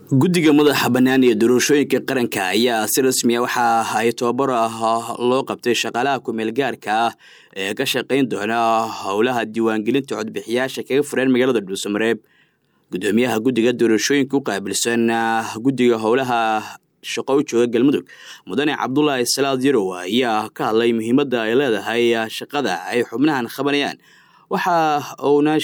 guddiga madaxa bannaan ee doorashooyinka qaranka ayaa si rasmi ah waxa ay tababar loo qabtay shaqaalaha ku-meel gaarka ah ee ka shaqayn doona howlaha diiwaangelinta codbixiyaasha kaga furan magaalada Dhuusamareeb. Gudoomiyaha guddiga doorashooyinka u qaabilsan guddiga howlaha shaqo u jooga Galmudug Mudane Cabdullaahi Salaad Yarow ayaa ka hadlay muhiimadda ay leedahay shaqada ay xubnahan qabanayaan. Waxa uuna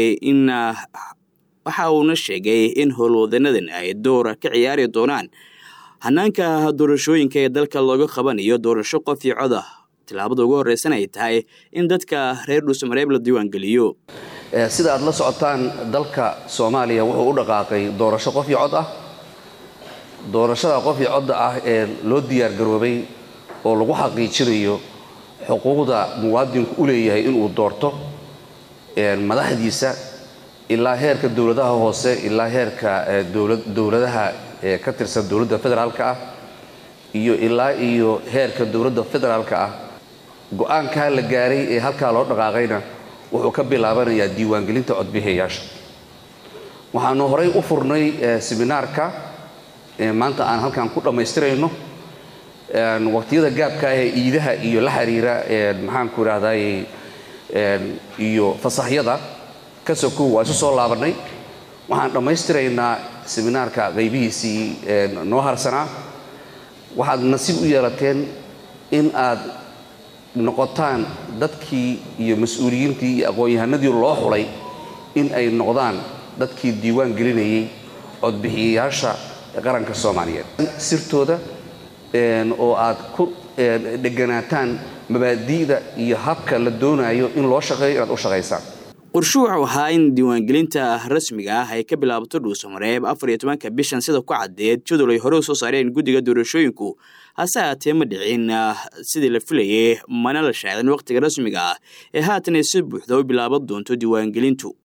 sheegay in howlwadanadan ay door ka ciyaari doonaan hanaanka doorashooyinka ee dalka looga qabanayo doorasho qof iyo cod ah. Tilaabada ugu horeysan ay tahay in dadka reer Dhuusamareeb la diiwaan geliyo. Sida aad la socotaan dalka Soomaaliya wuxuu u dhaqaaqay doorasho qof iyo cod ah. Doorashada qof iyo cod ah ee loo diyaar garoobay oo lagu xaqiijinayo xuquuqda muwaadinku u leeyahay inuu doorto madaxdiisa ilaa heerka dawladaha hoose ilaa heerka dawladaha ka tirsan dawladda federaalka ah iyo heerka dawladda federaalka ah. Go'aanka la gaaray ee halka loo dhaqaaqayna wuxuu ka bilaabanayaa diiwaangelinta codbixiyayaasha. Waxaanu horay u furnay seminaarka maanta aan halkan ku dhamaystirayno waqtiyada gaabka ah ee iidaha iyo la xiriira maxaan ku raahday iyo fasaxyada kasoo waa isu soo laabanay. Waxaan dhamaystiraynaa seminaarka qaybihiisii noo harsanaa. Waxaad nasiib u yeelateen in aad noqotaan dadkii iyo mas'uuliyiintii iyo aqoon-yahanadii loo xulay in ay noqdaan dadkii diiwaan gelinayay codbixiyayaasha qaranka Soomaaliyeed sirtooda oo aad ku deganaataan mabaadi'da iyo habka la doonayo in loo shaqeeyo inaad u shaqeysaan. Qorshuhu waxa in diiwaangelinta rasmiga ah ay ka bilaabato Dhuusamareeb 14 bishan sida ku cadeed jadwal ay hore u soo saareen guddiga doorashooyinku. Hase ahaatee ma dhicin sidii la filayay mana la shaacin waqtiga rasmiga ah ee haatan ay si buuxda u bilaaban doonto diiwaangelintu.